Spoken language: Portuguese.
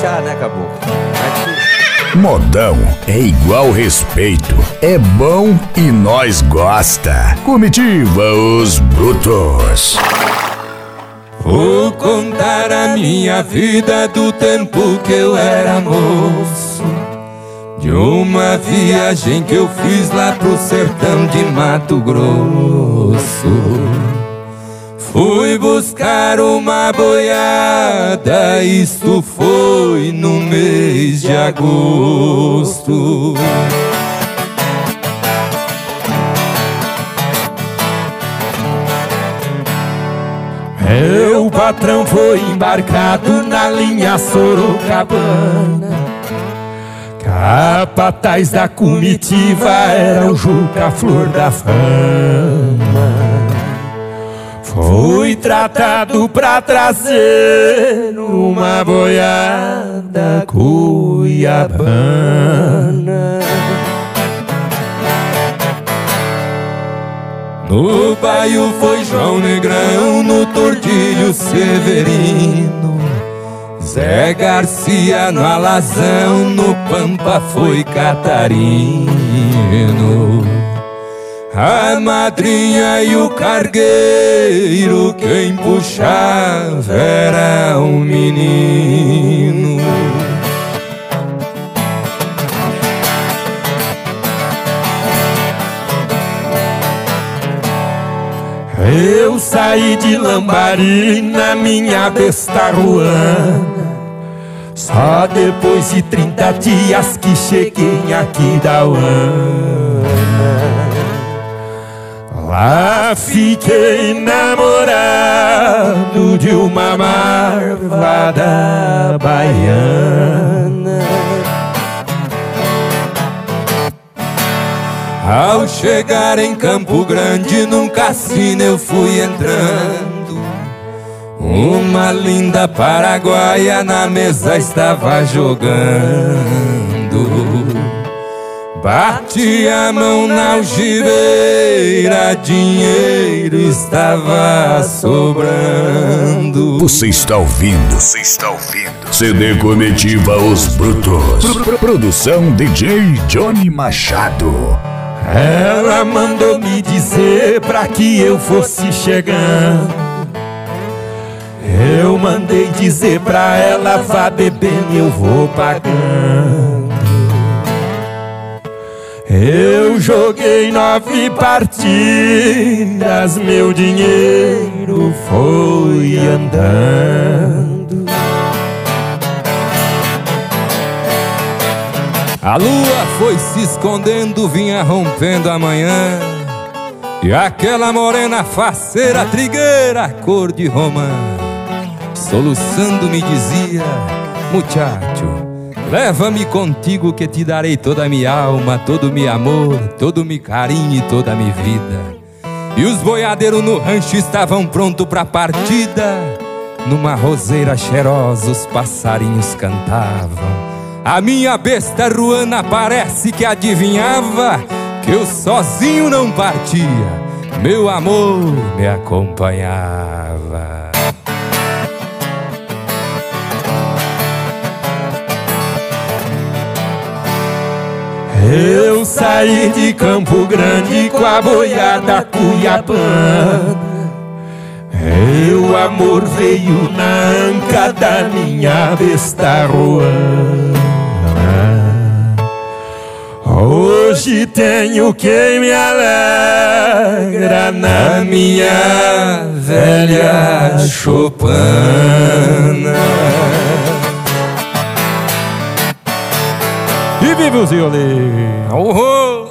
deixar, né, caboclo? Modão é igual respeito, é bom e nós gosta. Comitiva Os Brutos. Vou contar a minha vida do tempo que eu era moço, de uma viagem que eu fiz lá pro sertão de Mato Grosso. Fui buscar uma boiada, isto foi no mês de agosto. Meu patrão foi embarcado na linha Sorocabana, capataz da comitiva era o Juca Flor da Fama. Fui tratado pra trazer uma boiada cuiabana. No baio foi João Negrão, no Tordilho Severino, Zé Garcia no Alazão, no Pampa foi Catarino. A madrinha e o cargueiro, quem puxava era um menino. Eu saí de Lambari na minha besta ruana, só depois de 30 dias que cheguei em Aquidauana. Lá fiquei namorado de uma marvada baiana. Ao chegar em Campo Grande, num cassino eu fui entrando. Uma linda paraguaia na mesa estava jogando. Bati a mão na algibeira, dinheiro estava sobrando. Você está ouvindo CD Comitiva Os Brutos. Produção DJ Johnny Machado. Ela mandou me dizer pra que eu fosse chegando. Eu mandei dizer pra ela, vá bebendo, eu vou pagando. Eu joguei 9 partidas, meu dinheiro foi andando. A lua foi se escondendo, vinha rompendo a manhã, e aquela morena faceira, trigueira, cor de romã, soluçando me dizia, muchacho, leva-me contigo que te darei toda a minha alma, todo o meu amor, todo o meu carinho e toda a minha vida. E os boiadeiros no rancho estavam prontos pra partida. Numa roseira cheirosa os passarinhos cantavam. A minha besta ruana parece que adivinhava que eu sozinho não partia, meu amor me acompanhava. Eu saí de Campo Grande com a boiada cuiabana. Meu amor veio na anca da minha besta ruana. Hoje tenho quem me alegra na minha velha chopana. E vive o Ziolinho!